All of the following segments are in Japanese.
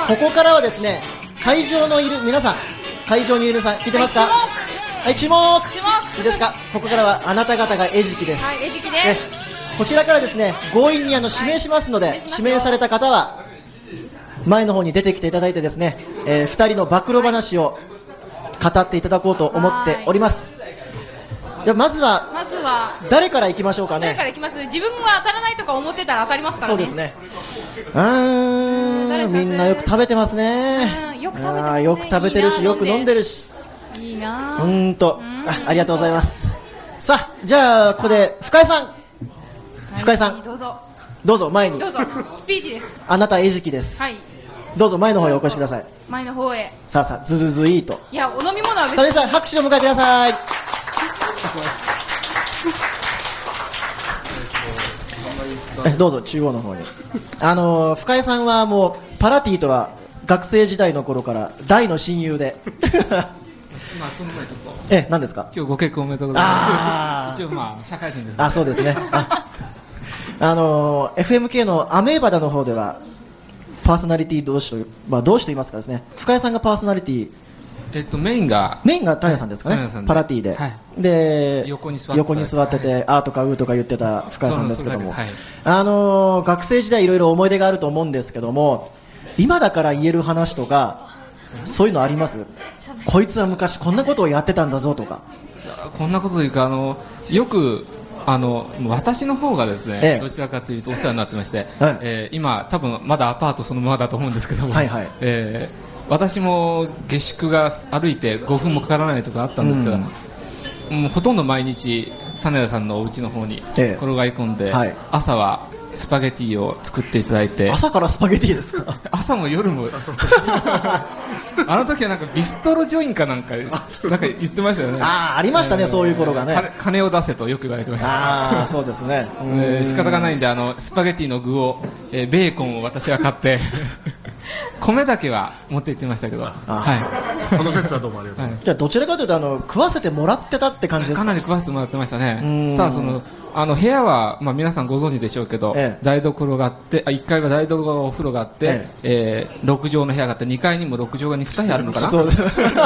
ここからはですね、会場のいる皆さん、会場にいる皆さん、聞いてますか？はい、注目。いいですか？ここからはあなた方が餌食です。 はい、餌食です。 こちらからですね、強引に指名しますので、指名された方は前の方に出てきていただいてですね、2人の暴露話を語っていただこうと思っております。ではまずは誰からいきましょうかね。 誰からいきます？自分が当たらないとか思ってたら当たりますからね。 そうですね。みんなよく食べてますね。よく食べてるし、よく飲んでるし。 いいな。 ありがとうございます。さあ、じゃあここで深井さん、深井さん、どうぞ前に。 どうぞ。スピーチです。 あなた餌食です。はい。どうぞ前の方へお越しください。 前の方へ。 さあさあ、ずずずいいと。 いや、お飲み物は別に。 皆さん拍手を迎えてください。どうぞ中央の方に。深井さんはもうパラティとは学生時代の頃から大の親友で。 まあその前ちょっと。 何ですか？ 今日ご結婚おめでとうございます。一応まあ社会人です、ね。 そうですね。FMK のアメーバダの方ではパーソナリティ同士と、同士と言いますかですね。深井さんがパーソナリティ。 メインが谷さんですかね。パラティで。で、横に座ってて、あーとかうーとか言ってた深井さんですけども。学生時代いろいろ思い出があると思うんですけども、今だから言える話とか、そういうのあります？こいつは昔こんなことをやってたんだぞとか。 こんなことというか、よく、私の方がですね、どちらかというとお世話になってまして、今多分まだアパートそのままだと思うんですけども、私も下宿が歩いて5分もかからないとかあったんですけど、もうほとんど毎日種田さんのお家の方に転がり込んで、朝はスパゲティを作っていただいて。 朝からスパゲティですか？ 朝も夜も。あの時はなんかビストロジョインかなんか言ってましたよね。 ありましたね、そういう頃がね。 金を出せとよく言われてました。 そうですね。 仕方がないんで、スパゲティの具を、ベーコンを私が買って米だけは持って行ってましたけど。 その説はどうもありがとうございます。 じゃあどちらかというと食わせてもらってたって感じですか？ かなり食わせてもらってましたね。ただ部屋は、皆さんご存知でしょうけど、台所があって、1階が台所お風呂があって、6畳の部屋があって、2階にも6畳が2部屋あるのかな。そう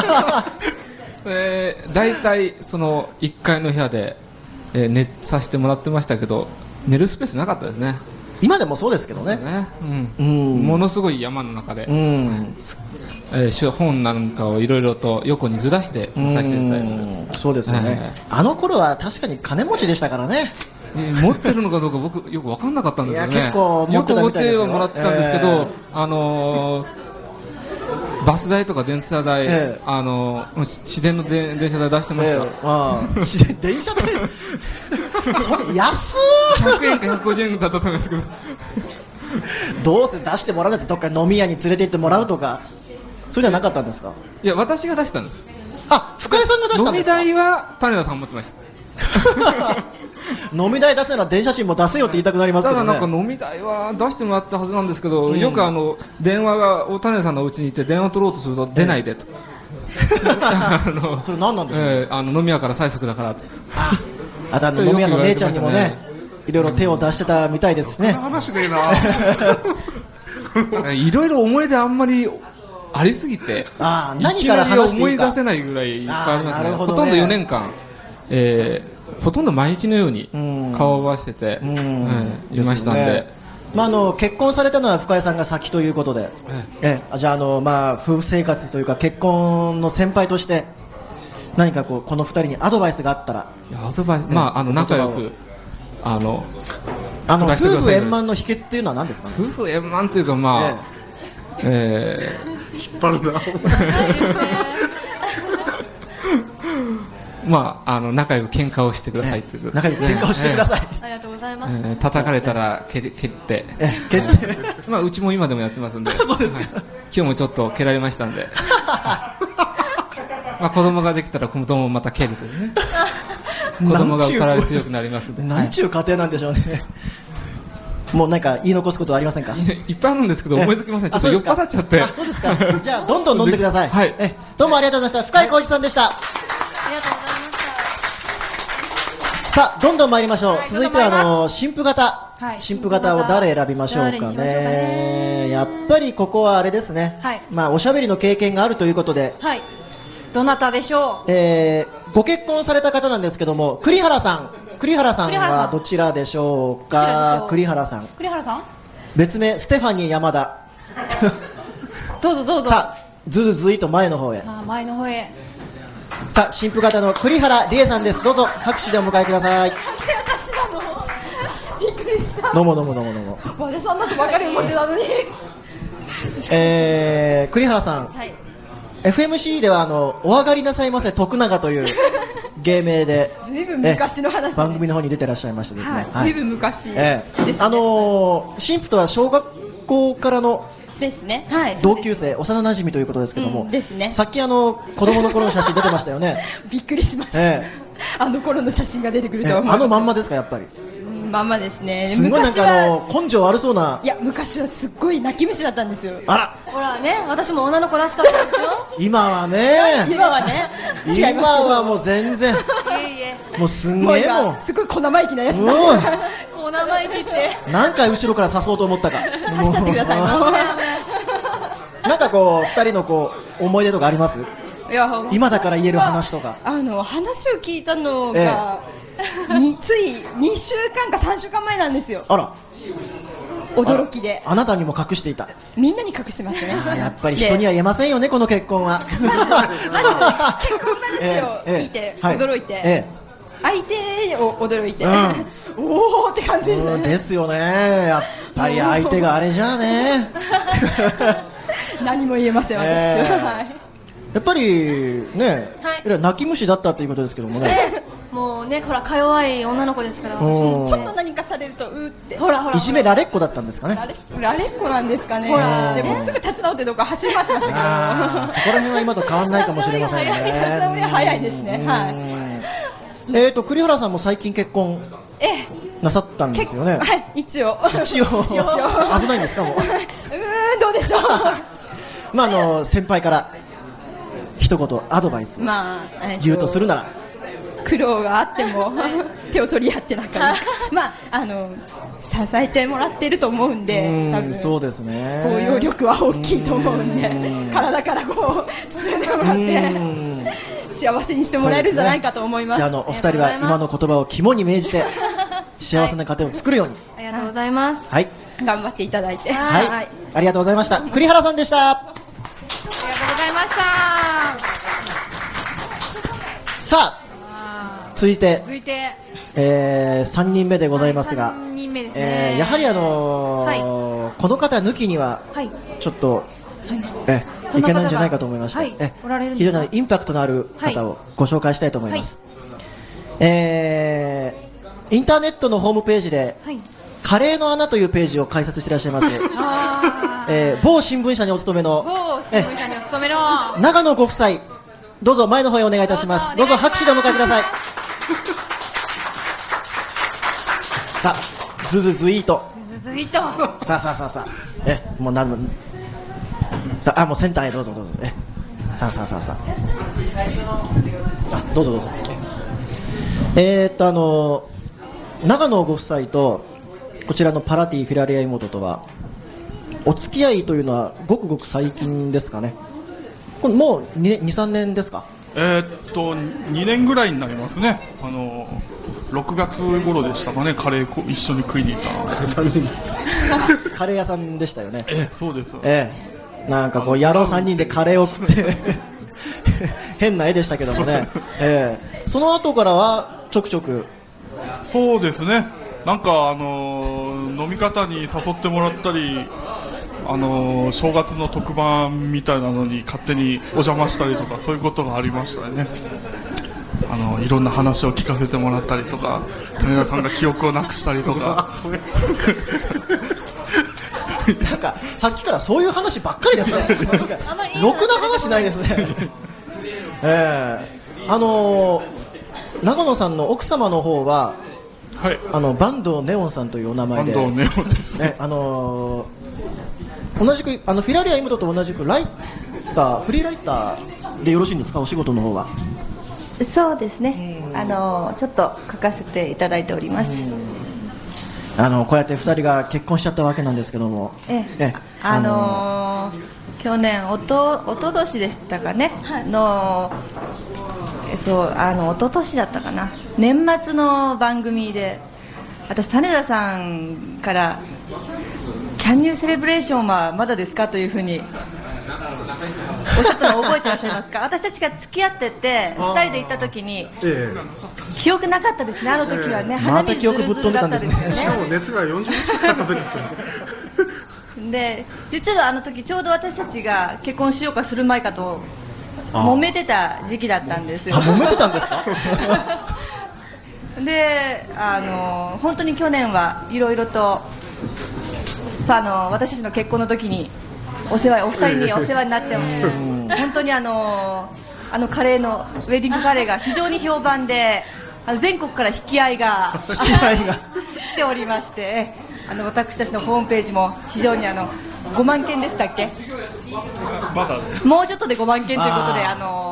大体その1階の部屋で、寝させてもらってましたけど、寝るスペースなかったですね。 今でもそうですけどね。 ものすごい山の中で、本なんかをいろいろと横にずらして見させていただいて。 そうですよね。あの頃は確かに金持ちでしたからね。 持ってるのかどうか僕よく分かんなかったんですよね。 結構持ってたみたいですよ。 よくお手をもらったんですけど、バス代とか電車代、市電の電車代出してました。 電車代それ安ー100円か150円だったと思いますけどどうせ出してもらうってどっか飲み屋に連れて行ってもらうとか、そういうのはなかったんですか？ いや、私が出したんです。 深井さんが出したんですか？ 飲み代は種田さん持ってました飲み代出せなら電車賃も出せよって言いたくなりますけどね。 ただなんか飲み代は出してもらったはずなんですけど、よく電話が種田さんのお家に行って電話取ろうとすると出ないでとそれ何なんでしょう？ 飲み屋から催促だからと。 あと飲み屋の姉ちゃんにもね、いろいろ手を出してたみたいですしね。 話でないろいろ思い出あんまりありすぎて、 何から話していいか思い出せないぐらいいっぱいありますね。ほとんど4年間、ほとんど毎日のように顔を合わせていましたんで。 結婚されたのは深井さんが先ということで、じゃあ夫婦生活というか結婚の先輩として何かこの2人にアドバイスがあったら。 アドバイス、仲良く夫婦円満の秘訣っていうのは何ですかね？ 夫婦円満というか、引っ張るな仲良く喧嘩をしてくださいという、 仲良く喧嘩をしてください。 ありがとうございます。 叩かれたら蹴ってうちも今でもやってますんでそうですか。 今日もちょっと蹴られましたんで子供ができたら子供をまた蹴るというね子供が体で強くなりますんで。 なんちゅう家庭なんでしょうね。もうなんか言い残すことはありませんか？ いっぱいあるんですけど思いつきません。ちょっと酔っ払っちゃって。 そうですか。じゃあどんどん飲んでください。どうもありがとうございました。深井浩一さんでした。 ありがとうございました。 さあどんどん参りましょう。続いては新婦型新婦方を誰選びましょうかね。やっぱりここはあれですね、おしゃべりの経験があるということで、 どなたでしょう。ご結婚された方なんですけども、栗原さんはどちらでしょうか。栗原さん、別名ステファニー山田どうぞどうぞ。 さあずずずいと前の方へ。さあ新婦方の栗原理恵さんです。どうぞ拍手でお迎えください。 びっくりした。 どうもどうもどうもどうも。 まだそんなとばかり思ってたのに。 栗原さん、FMC ではお上がりなさいませ徳永という芸名でずいぶん昔の話、 番組の方に出てらっしゃいましてですね、 ずいぶん昔ですね。 新婦とは小学校からのですね、 同級生、幼馴染ということですけども、さっき子供の頃の写真出てましたよね。 びっくりしました、あの頃の写真が出てくるとは思う。 あのまんまですか、やっぱり。 まんまですね。 すごいなんか根性悪そうな。 いや、昔はすっごい泣き虫だったんですよ。 あら、 ほらね、私も女の子らしかったですよ。 今はね、 今はもう全然、もうすんげえもん、 すごい小生意気なやつだ。小生意気って何回後ろから刺そうと思ったか。 刺しちゃってください。もうなんかこう2人の思い出とかあります？ いや、 今だから言える話とか。 話を聞いたのが、つい2週間か3週間前なんですよ。 あら、 驚きで。 あなたにも隠していた。 みんなに隠してましたね。 やっぱり人には言えませんよね、この結婚は。 まず結婚話を聞いて驚いて、相手を驚いて、おーって感じですね。 ですよね、やっぱり相手があれじゃあね。 何も言えません、私は。 やっぱりね、泣き虫だったということですけどもね。 もうね、ほら、か弱い女の子ですから、私もちょっと何かされるとうって、 いじめられっ子だったんですかね。 られっ子なんですかね。でもすぐ立ち直ってどこか走り回ってましたけど、 そこら辺は今と変わらないかもしれませんね。 立ち直りは早いですね。 栗原さんも最近結婚なさったんですよね。 はい、一応危ないんですか、もう。 どうでしょう。 先輩から一言アドバイスを言うとするなら、 苦労があっても手を取り合って支えてもらっていると思うんで、多分そうですね、 包容力は大きいと思うんで、体から包んでもらって幸せにしてもらえるんじゃないかと思います。 じゃあお二人は今の言葉を肝に銘じて幸せな家庭を作るように。 ありがとうございます。 はい、 頑張っていただいて、 ありがとうございました。栗原さんでした。ありがとうございました。 さあ続いて3人目でございますが、やはりこの方抜きにはちょっといけないんじゃないかと思いまして、非常にインパクトのある方をご紹介したいと思います。インターネットのホームページでカレーの穴というページを開設していらっしゃいます某新聞社にお勤めの長野ご夫妻、どうぞ前の方へお願いいたします。どうぞ拍手でお迎えください。さあ、ずずずいーと。さあ、もうさあ、もうセンターへどうぞどうぞ。さあ。どうぞ。長野ご夫妻とこちらのパラティフィラリア妹とはお付き合いというのはごくごく最近ですかね。もう2、3年ですか。 2年ぐらいになりますね。6月頃でしたかね、カレー一緒に食いに行ったのカレー屋さんでしたよね。 そうです。 なんかこう野郎3人でカレーを食って変な絵でしたけどもね。その後からはちょくちょく。 そうですね、なんか飲み方に誘ってもらったり、正月の特番みたいなのに勝手にお邪魔したりとか、そういうことがありましたね。いろんな話を聞かせてもらったりとか、種田さんが記憶をなくしたりとかなんかさっきからそういう話ばっかりですね。ろくな話ないですね。長野さんの奥様の方は、坂東ネオンさんというお名前で、 坂東ネオンですね。 同じくフィラリア妹と同じくフリーライターでよろしいんですか、お仕事の方は。 そうですね、ちょっと書かせていただいております。 こうやって2人が結婚しちゃったわけなんですけども、 去年、おととしでしたかね、おととしだったかな、年末の番組で私、種田さんからキャンニューセレブレーションはまだですかというふうにおっしゃったのを覚えてらっしゃいますか？私たちが付き合ってて2人で行った時に、記憶なかったですね、あの時はね、鼻水ずるずるだったんですよね。 しかも熱が40度近くあった時で、実はあの時ちょうど私たちが結婚しようかする前かと揉めてた時期だったんですよ。 揉めてたんですか？ で、本当に去年はいろいろと私たちの結婚の時にお二人にお世話になってました。本当にカレーのウェディングカレーが非常に評判で、全国から引き合いが来ておりまして、私たちのホームページも非常に5万件でしたっけ？ まだもうちょっとで5万件ということで、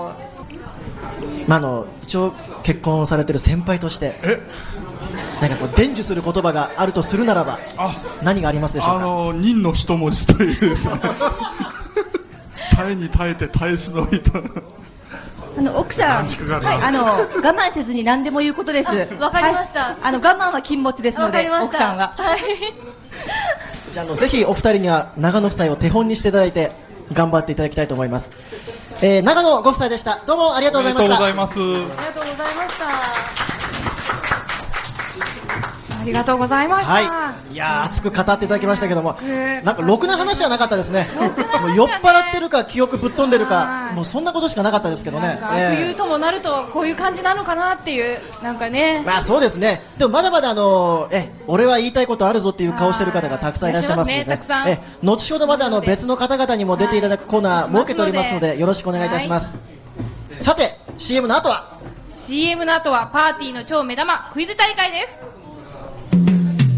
一応結婚されてる先輩としてなんかこう伝授する言葉があるとするならば何がありますでしょうか？ 忍の一文字というですね耐えに耐えて耐え忍びと奥さん、我慢せずに何でも言うことです。 わかりました。 我慢は禁物ですので、奥さんは。 じゃあぜひお二人には長野夫妻を手本にしていただいて頑張っていただきたいと思います。長野ご夫妻でした。どうもありがとうございました。 ありがとうございます。 ありがとうございました。ありがとうございました。 はい、いや熱く語っていただきましたけども、なんかろくな話はなかったですね。もう酔っ払ってるか記憶ぶっ飛んでるか、もうそんなことしかなかったですけどね。 冬ともなるとこういう感じなのかなっていう、なんかね。 そうですね。でもまだまだ俺は言いたいことあるぞっていう顔してる方がたくさんいらっしゃいますので、後ほどまだ別の方々にも出ていただくコーナー設けておりますのでよろしくお願いいたします。さて CM の後はパーティーの超目玉クイズ大会です。